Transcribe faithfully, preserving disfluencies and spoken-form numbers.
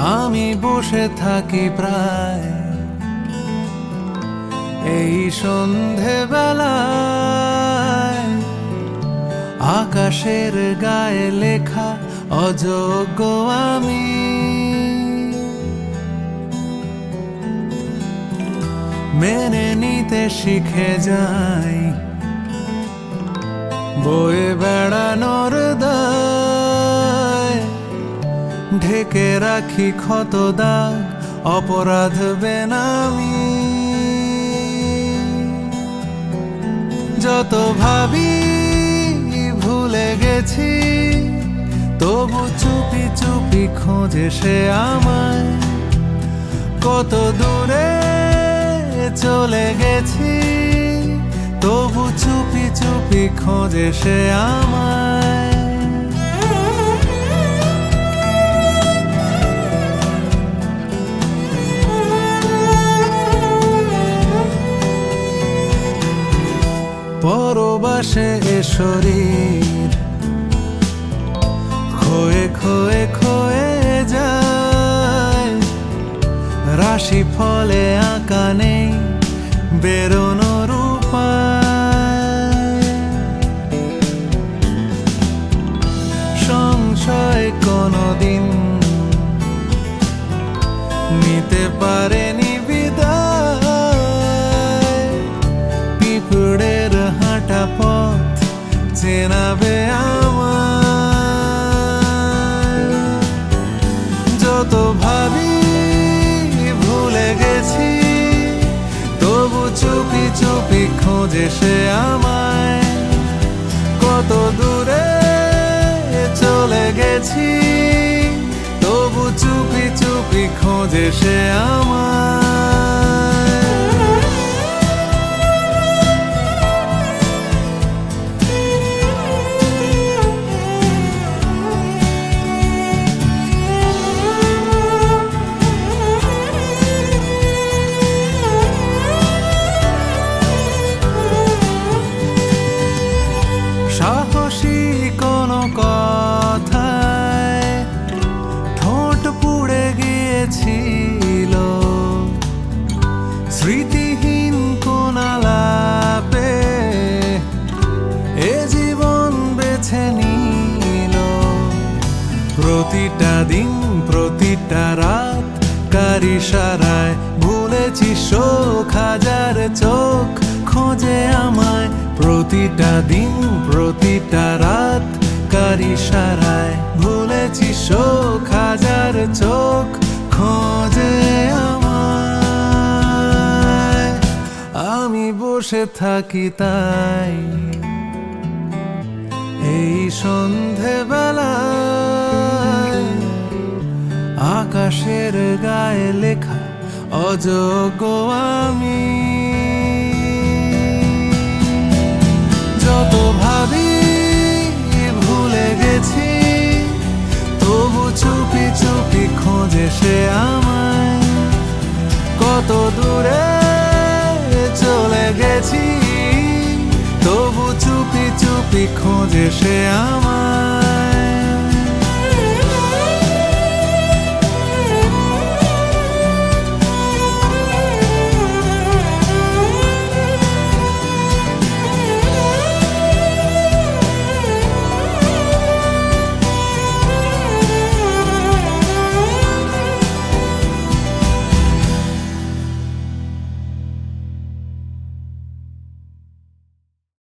আমি বসে থাকি প্রায় এই সন্ধেবেলায়, আকাশের গায়ে লেখা অযোগ্য আমি। মেনে নিতে শিখে যাই বয়ে বেড়ানোর দায়, ঢেকে রাখি ক্ষত দাগ অপরাধ বেনামি। যত ভাবি ভুলে গেছি, তবু চুপি চুপি খোঁজে সে আমায়। কত দূরে চলে গেছি, তবু চুপি চুপি খোঁজে সে আমায়। পরবাসে এ শরীর খোয়ে খোয়ে খোয়ে যায়, রাশি ফলে আঁকা নেই বেরোনোর উপায়। সংশয় কোনোদিন নিতে পারেনি বিদায়, পিঁপড়ের হাঁটা পথ চেনাবে আমায়। যত ভাবি ভুলে গেছি, তবু চুপি চুপি খোঁজে সে আমায়। কত দূরে চলে গেছি, তবু চুপি চুপি খোঁজে সে আমায়। সাহসী কোনো কথায় ঠোঁট পুড়ে গিয়েছিল, স্মৃতিহীন কোন আলাপে এ জীবন বেছে নিল। প্রতিটা দিন প্রতিটা রাত কার ইশারায় ভুলেছি শোক, হাজার চোখ খোঁজে আমায়। প্রতিটা দিন প্রতিটা রাত কার ইশারায় ভুলেছি শোক, হাজার চোখ খোঁজে আমায়। আমি বসে থাকি তাই এই সন্ধেবেলায়, আকাশের গায়ে লেখা অযোগ্য আমি। যত ভাবি ভুলে গেছি, তবু চুপি চুপি খোঁজে সে আমায়। কত দূরে চলে গেছি, তবু চুপি চুপি খোঁজে সে আমায়।